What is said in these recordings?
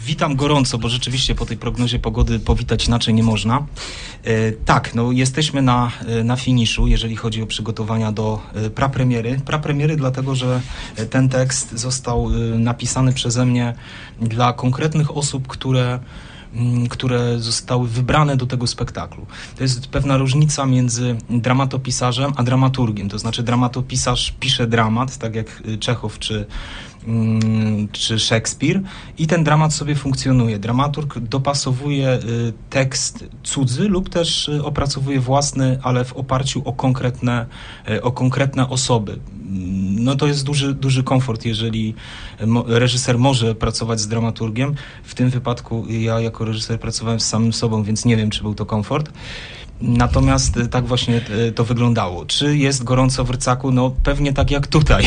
Witam gorąco, bo rzeczywiście po tej prognozie pogody powitać inaczej nie można. Tak, no jesteśmy na finiszu, jeżeli chodzi o przygotowania do prapremiery. Prapremiery dlatego, że ten tekst został napisany przeze mnie dla konkretnych osób, które zostały wybrane do tego spektaklu. To jest pewna różnica między dramatopisarzem a dramaturgiem. To znaczy dramatopisarz pisze dramat, tak jak Czechow czy Szekspir, i ten dramat sobie funkcjonuje. Dramaturg dopasowuje tekst cudzy lub też opracowuje własny, ale w oparciu o konkretne osoby. No to jest duży komfort, jeżeli reżyser może pracować z dramaturgiem. W tym wypadku ja jako reżyser pracowałem z samym sobą, więc nie wiem, czy był to komfort. Natomiast tak właśnie to wyglądało. Czy jest gorąco w Rcaku? No pewnie tak jak tutaj.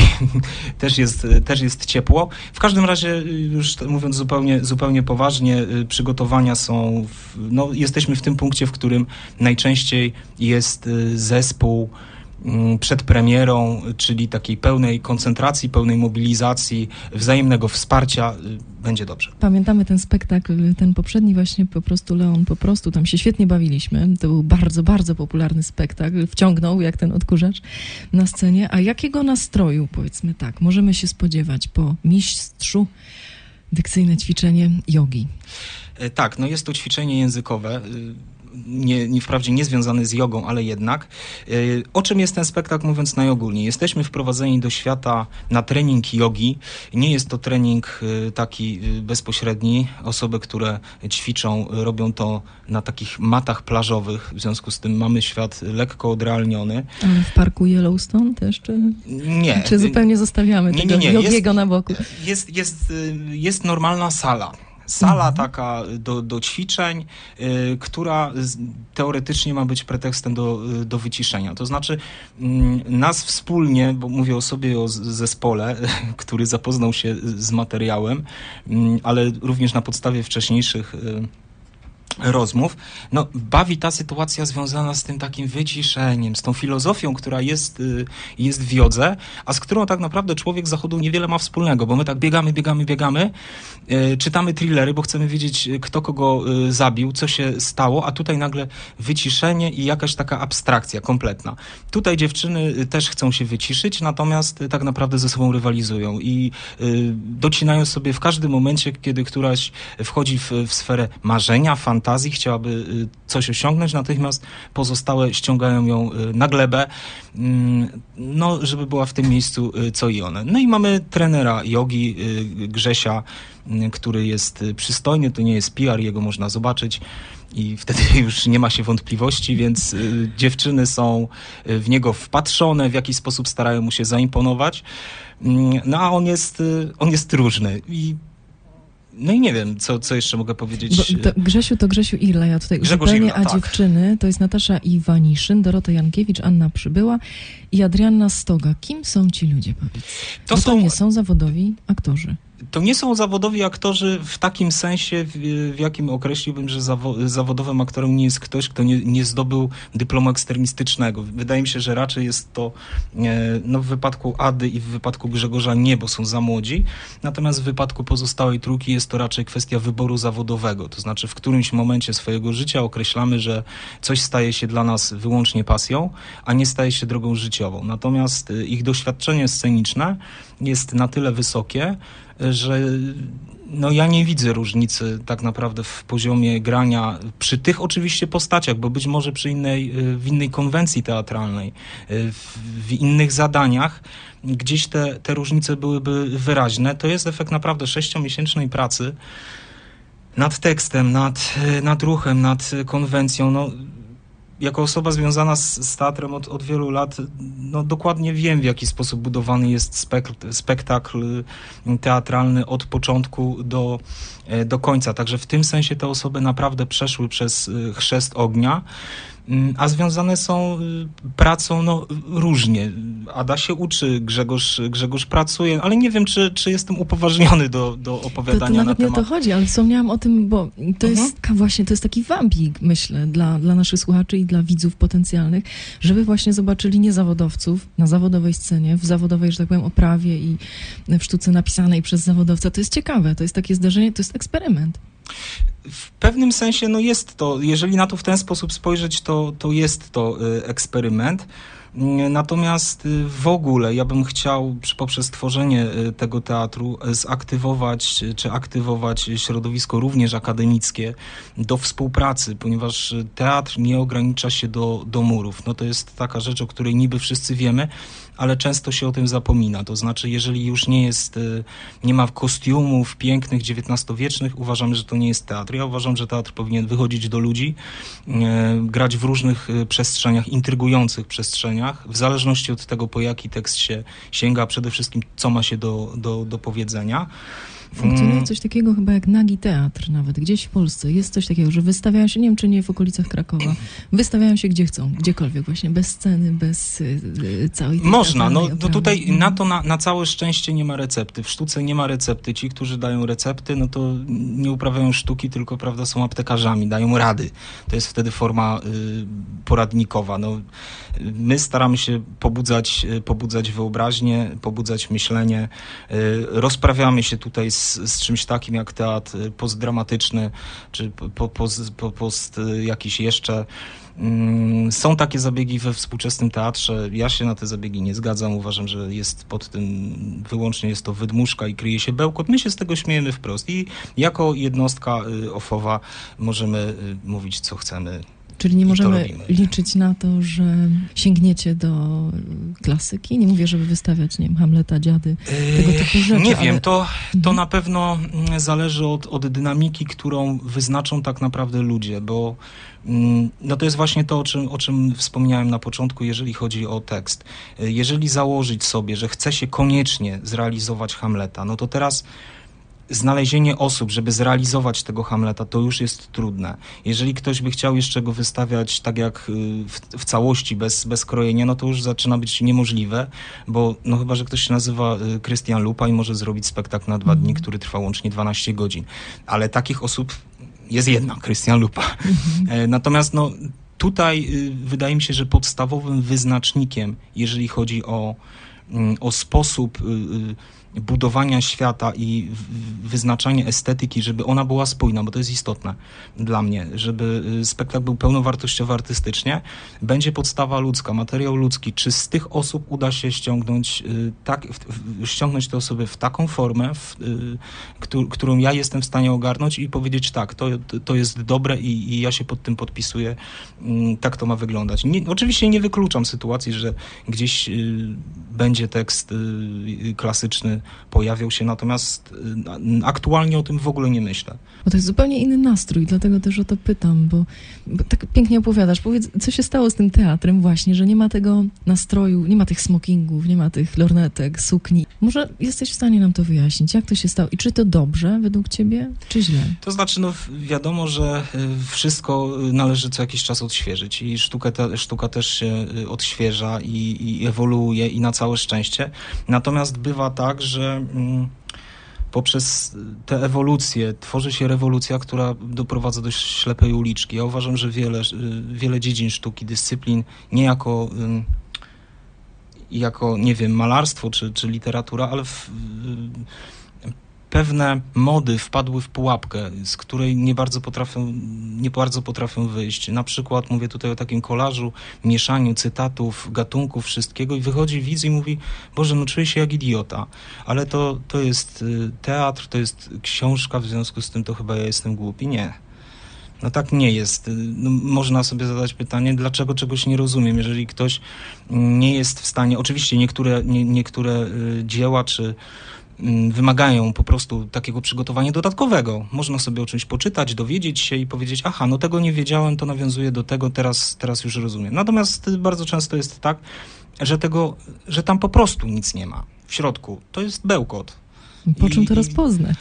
Też jest ciepło. W każdym razie, już mówiąc zupełnie poważnie, przygotowania są... jesteśmy w tym punkcie, w którym najczęściej jest zespół przed premierą, czyli takiej pełnej koncentracji, pełnej mobilizacji, wzajemnego wsparcia. Będzie dobrze. Pamiętamy ten spektakl, ten poprzedni właśnie, Leon, tam się świetnie bawiliśmy. To był bardzo, bardzo popularny spektakl. Wciągnął jak ten odkurzacz na scenie. A jakiego nastroju, powiedzmy tak, możemy się spodziewać po mistrzu dykcyjne ćwiczenie jogi? Tak, no jest to ćwiczenie językowe. Wprawdzie nie związany z jogą, ale jednak. O czym jest ten spektakl, mówiąc najogólniej? Jesteśmy wprowadzeni do świata na trening jogi. Nie jest to trening taki bezpośredni. Osoby, które ćwiczą, robią to na takich matach plażowych. W związku z tym mamy świat lekko odrealniony. Ale w parku Yellowstone też? Nie. Czy zupełnie zostawiamy tego jogiego na boku? Jest normalna sala. Sala taka do ćwiczeń, która teoretycznie ma być pretekstem do wyciszenia. To znaczy nas wspólnie, bo mówię o sobie, o zespole, który zapoznał się z materiałem, ale również na podstawie wcześniejszych rozmów, bawi ta sytuacja związana z tym takim wyciszeniem, z tą filozofią, która jest w jodze, a z którą tak naprawdę człowiek zachodu niewiele ma wspólnego, bo my tak biegamy, czytamy thrillery, bo chcemy wiedzieć, kto kogo zabił, co się stało, a tutaj nagle wyciszenie i jakaś taka abstrakcja kompletna. Tutaj dziewczyny też chcą się wyciszyć, natomiast tak naprawdę ze sobą rywalizują i docinają sobie w każdym momencie, kiedy któraś wchodzi w sferę marzenia, fantazji, chciałaby coś osiągnąć, natychmiast pozostałe ściągają ją na glebę, żeby była w tym miejscu co i one. No i mamy trenera jogi, Grzesia, który jest przystojny, to nie jest PR, jego można zobaczyć i wtedy już nie ma się wątpliwości, więc dziewczyny są w niego wpatrzone, w jakiś sposób starają mu się zaimponować, a on jest różny i nie wiem, co jeszcze mogę powiedzieć. Grzesiu Irla, ja tutaj uzupełnię, a tak. Dziewczyny to jest Natasza Iwaniszyn, Dorota Jankiewicz, Anna Przybyła i Adrianna Stoga. Kim są ci ludzie, powiedz? To nie są zawodowi aktorzy. To nie są zawodowi aktorzy w takim sensie, w jakim określiłbym, że zawodowym aktorem nie jest ktoś, kto nie zdobył dyplomu eksternistycznego. Wydaje mi się, że raczej jest to w wypadku Ady i w wypadku Grzegorza nie, bo są za młodzi. Natomiast w wypadku pozostałej trójki jest to raczej kwestia wyboru zawodowego. To znaczy w którymś momencie swojego życia określamy, że coś staje się dla nas wyłącznie pasją, a nie staje się drogą życiową. Natomiast ich doświadczenie sceniczne jest na tyle wysokie, że ja nie widzę różnicy tak naprawdę w poziomie grania przy tych oczywiście postaciach, bo być może w innej konwencji teatralnej, w innych zadaniach gdzieś te różnice byłyby wyraźne. To jest efekt naprawdę 6-miesięcznej pracy nad tekstem, nad ruchem, nad konwencją. Jako osoba związana z teatrem od wielu lat, dokładnie wiem, w jaki sposób budowany jest spektakl teatralny od początku do końca. Także w tym sensie te osoby naprawdę przeszły przez chrzest ognia. a związane są pracą różnie. Ada się uczy, Grzegorz pracuje, ale nie wiem, czy jestem upoważniony do opowiadania to nawet na nie o to chodzi, ale wspomniałam o tym, bo to jest właśnie, to jest taki wabik, myślę, dla naszych słuchaczy i dla widzów potencjalnych, żeby właśnie zobaczyli niezawodowców na zawodowej scenie, w zawodowej, że tak powiem, oprawie i w sztuce napisanej przez zawodowca. To jest ciekawe, to jest takie zdarzenie, to jest eksperyment. W pewnym sensie jest to, jeżeli na to w ten sposób spojrzeć, to jest to eksperyment. Natomiast w ogóle ja bym chciał poprzez tworzenie tego teatru aktywować środowisko również akademickie do współpracy, ponieważ teatr nie ogranicza się do murów. To jest taka rzecz, o której niby wszyscy wiemy, ale często się o tym zapomina. To znaczy, jeżeli już nie ma kostiumów pięknych, XIX-wiecznych, uważamy, że to nie jest teatr. Ja uważam, że teatr powinien wychodzić do ludzi, grać w różnych przestrzeniach, intrygujących przestrzeniach, w zależności od tego, po jaki tekst się sięga, przede wszystkim, co ma się do powiedzenia. Funkcjonuje coś takiego chyba jak nagi teatr nawet, gdzieś w Polsce. Jest coś takiego, że wystawiają się, nie wiem czy nie w okolicach Krakowa, wystawiają się gdzie chcą, gdziekolwiek właśnie, bez sceny, bez całej tej można, tutaj na całe szczęście nie ma recepty. W sztuce nie ma recepty. Ci, którzy dają recepty, to nie uprawiają sztuki, tylko prawda, są aptekarzami, dają rady. To jest wtedy forma poradnikowa. My staramy się pobudzać wyobraźnię, pobudzać myślenie. Rozprawiamy się tutaj z czymś takim jak teatr postdramatyczny, czy post jakiś jeszcze. Są takie zabiegi we współczesnym teatrze. Ja się na te zabiegi nie zgadzam. Uważam, że jest pod tym wyłącznie jest to wydmuszka i kryje się bełkot. My się z tego śmiejemy wprost i jako jednostka OFOW-a możemy mówić, co chcemy. Czyli nie możemy liczyć na to, że sięgniecie do klasyki? Nie mówię, żeby wystawiać, nie wiem, Hamleta, Dziady, tego typu rzeczy. Nie wiem, to na pewno zależy od dynamiki, którą wyznaczą tak naprawdę ludzie, bo to jest właśnie to, o czym wspomniałem na początku, jeżeli chodzi o tekst. Jeżeli założyć sobie, że chce się koniecznie zrealizować Hamleta, to teraz znalezienie osób, żeby zrealizować tego Hamleta, to już jest trudne. Jeżeli ktoś by chciał jeszcze go wystawiać tak jak w całości, bez krojenia, to już zaczyna być niemożliwe, bo chyba, że ktoś się nazywa Krystian Lupa i może zrobić spektakl na 2 dni, który trwa łącznie 12 godzin. Ale takich osób jest jedna, Krystian Lupa. Natomiast tutaj wydaje mi się, że podstawowym wyznacznikiem, jeżeli chodzi o sposób budowania świata i wyznaczania estetyki, żeby ona była spójna, bo to jest istotne dla mnie, żeby spektakl był pełnowartościowy artystycznie, będzie podstawa ludzka, materiał ludzki. Czy z tych osób uda się ściągnąć te osoby w taką formę, którą ja jestem w stanie ogarnąć i powiedzieć tak, to jest dobre i ja się pod tym podpisuję, tak to ma wyglądać. Oczywiście nie wykluczam sytuacji, że gdzieś będzie tekst klasyczny pojawiał się, natomiast aktualnie o tym w ogóle nie myślę. Bo to jest zupełnie inny nastrój, dlatego też o to pytam, bo tak pięknie opowiadasz. Powiedz, co się stało z tym teatrem właśnie, że nie ma tego nastroju, nie ma tych smokingów, nie ma tych lornetek, sukni. Może jesteś w stanie nam to wyjaśnić, jak to się stało i czy to dobrze według ciebie, czy źle? To znaczy, wiadomo, że wszystko należy co jakiś czas odświeżyć i sztuka też się odświeża i ewoluuje i na całe szczęście. Natomiast bywa tak, że poprzez tę ewolucję tworzy się rewolucja, która doprowadza do ślepej uliczki. Ja uważam, że wiele dziedzin sztuki, dyscyplin, nie jako nie wiem, malarstwo czy literatura, ale pewne mody wpadły w pułapkę, z której nie bardzo potrafią wyjść. Na przykład mówię tutaj o takim kolażu, mieszaniu cytatów, gatunków, wszystkiego i wychodzi widz i mówi: Boże, czuję się jak idiota, ale to jest teatr, to jest książka, w związku z tym to chyba ja jestem głupi. Nie. Tak nie jest. Można sobie zadać pytanie, dlaczego czegoś nie rozumiem. Jeżeli ktoś nie jest w stanie, oczywiście niektóre dzieła czy wymagają po prostu takiego przygotowania dodatkowego. Można sobie o czymś poczytać, dowiedzieć się i powiedzieć: aha, tego nie wiedziałem, to nawiązuje do tego, teraz już rozumiem. Natomiast bardzo często jest tak, że tam po prostu nic nie ma w środku. To jest bełkot. Po czym to rozpoznać?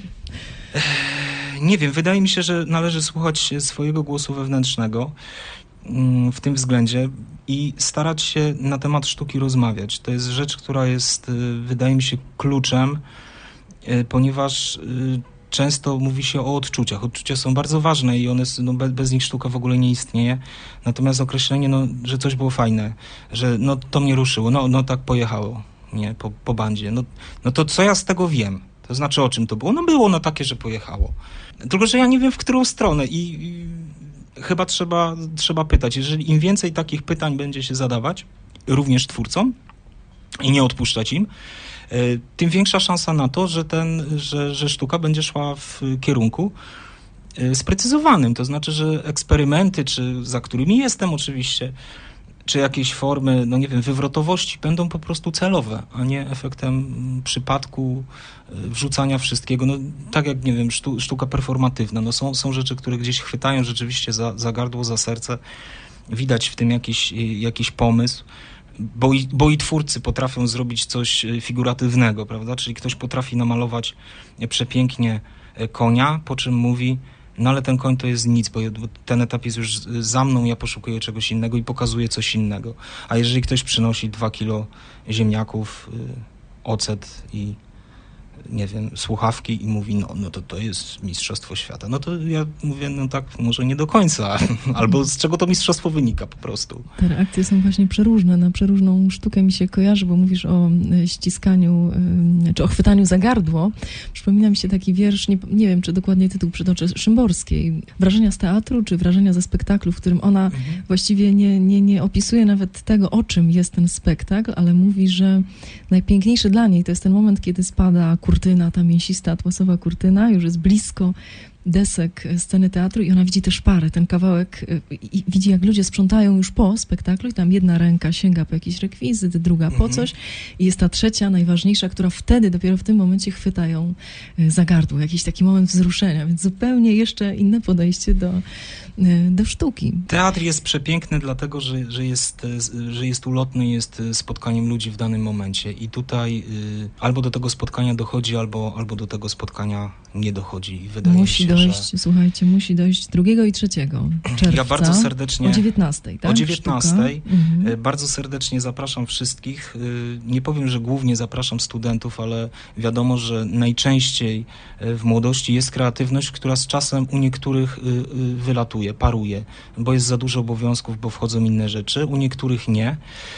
Nie wiem, wydaje mi się, że należy słuchać swojego głosu wewnętrznego w tym względzie i starać się na temat sztuki rozmawiać. To jest rzecz, która jest, wydaje mi się, kluczem, ponieważ często mówi się o odczuciach. Odczucia są bardzo ważne i one, bez nich sztuka w ogóle nie istnieje. Natomiast określenie, że coś było fajne, że to mnie ruszyło, no tak pojechało, nie, po bandzie. No to co ja z tego wiem? To znaczy, o czym to było? Było takie, że pojechało. Tylko że ja nie wiem, w którą stronę i chyba trzeba pytać. Jeżeli im więcej takich pytań będzie się zadawać, również twórcom, i nie odpuszczać im, tym większa szansa na to, że sztuka będzie szła w kierunku sprecyzowanym. To znaczy, że eksperymenty, czy za którymi jestem oczywiście, czy jakieś formy, wywrotowości będą po prostu celowe, a nie efektem przypadku, wrzucania wszystkiego. Tak jak, sztuka performatywna. Są rzeczy, które gdzieś chwytają rzeczywiście za gardło, za serce. Widać w tym jakiś pomysł. Bo i twórcy potrafią zrobić coś figuratywnego, prawda? Czyli ktoś potrafi namalować przepięknie konia, po czym mówi, ale ten koń to jest nic, bo ten etap jest już za mną, ja poszukuję czegoś innego i pokazuję coś innego. A jeżeli ktoś przynosi 2 kilo ziemniaków, ocet i słuchawki i mówi, to jest mistrzostwo świata. To ja mówię, tak, może nie do końca, albo z czego to mistrzostwo wynika po prostu. Te reakcje są właśnie przeróżne, na przeróżną sztukę mi się kojarzy, bo mówisz o ściskaniu, czy o chwytaniu za gardło. Przypomina mi się taki wiersz, nie wiem, czy dokładnie tytuł przytoczę, Szymborskiej. Wrażenia z teatru, czy wrażenia ze spektaklu, w którym ona właściwie nie opisuje nawet tego, o czym jest ten spektakl, ale mówi, że najpiękniejszy dla niej to jest ten moment, kiedy spada kurtyna, ta mięsista, atłasowa kurtyna, już jest blisko desek sceny teatru i ona widzi tę szparę, ten kawałek i widzi, jak ludzie sprzątają już po spektaklu i tam jedna ręka sięga po jakiś rekwizyt, druga po coś i jest ta trzecia, najważniejsza, która wtedy, dopiero w tym momencie chwyta ją za gardło. Jakiś taki moment wzruszenia, więc zupełnie jeszcze inne podejście do sztuki. Teatr jest przepiękny dlatego, że jest ulotny, jest spotkaniem ludzi w danym momencie i tutaj albo do tego spotkania dochodzi, albo do tego spotkania nie dochodzi. I wydaje mi się, słuchajcie, musi dojść 2 i 3 czerwca. Ja bardzo serdecznie... O 19:00, tak? O 19:00. Bardzo serdecznie zapraszam wszystkich. Nie powiem, że głównie zapraszam studentów, ale wiadomo, że najczęściej w młodości jest kreatywność, która z czasem u niektórych wylatuje, paruje, bo jest za dużo obowiązków, bo wchodzą inne rzeczy, u niektórych nie.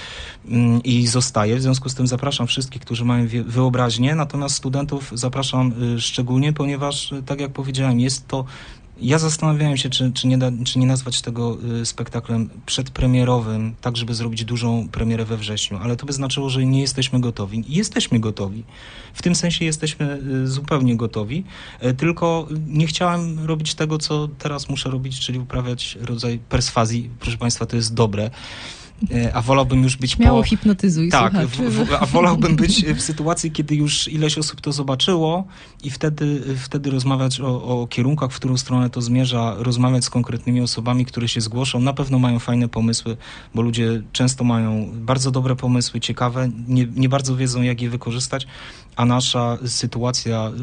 I zostaje. W związku z tym zapraszam wszystkich, którzy mają wyobraźnię, natomiast studentów zapraszam szczególnie, ponieważ, tak jak powiedziałem, jest to... Ja zastanawiałem się, czy nie nazwać tego spektaklem przedpremierowym, tak żeby zrobić dużą premierę we wrześniu, ale to by znaczyło, że nie jesteśmy gotowi. Jesteśmy gotowi. W tym sensie jesteśmy zupełnie gotowi, tylko nie chciałem robić tego, co teraz muszę robić, czyli uprawiać rodzaj perswazji. Proszę Państwa, to jest dobre. A wolałbym już być Śmiało hipnotyzuj, tak, a wolałbym być w sytuacji, kiedy już ileś osób to zobaczyło i wtedy rozmawiać o kierunkach, w którą stronę to zmierza, rozmawiać z konkretnymi osobami, które się zgłoszą. Na pewno mają fajne pomysły, bo ludzie często mają bardzo dobre pomysły, ciekawe, nie bardzo wiedzą, jak je wykorzystać, a nasza sytuacja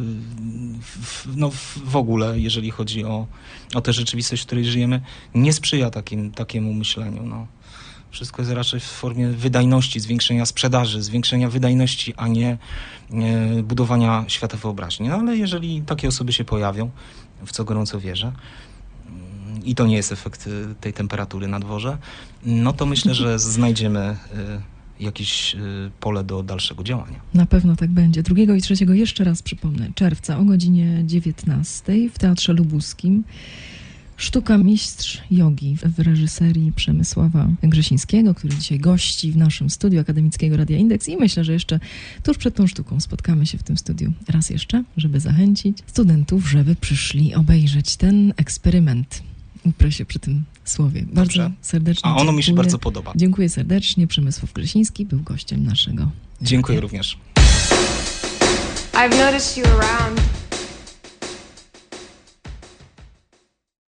w ogóle, jeżeli chodzi o tę rzeczywistość, w której żyjemy, nie sprzyja takiemu myśleniu. Wszystko jest raczej w formie wydajności, zwiększenia sprzedaży, zwiększenia wydajności, a nie budowania świata wyobraźni. Ale jeżeli takie osoby się pojawią, w co gorąco wierzę, i to nie jest efekt tej temperatury na dworze, to myślę, że znajdziemy jakieś pole do dalszego działania. Na pewno tak będzie. 2 i 3, jeszcze raz przypomnę, czerwca o godzinie 19:00 w Teatrze Lubuskim. Sztuka Mistrz Jogi w reżyserii Przemysława Grzesińskiego, który dzisiaj gości w naszym studiu Akademickiego Radia Indeks i myślę, że jeszcze tuż przed tą sztuką spotkamy się w tym studiu raz jeszcze, żeby zachęcić studentów, żeby przyszli obejrzeć ten eksperyment. Uprę się przy tym słowie. Bardzo serdecznie dziękuję. Mi się bardzo podoba. Dziękuję serdecznie. Przemysław Grzesiński był gościem naszego. Dziękuję również. I've noticed you around.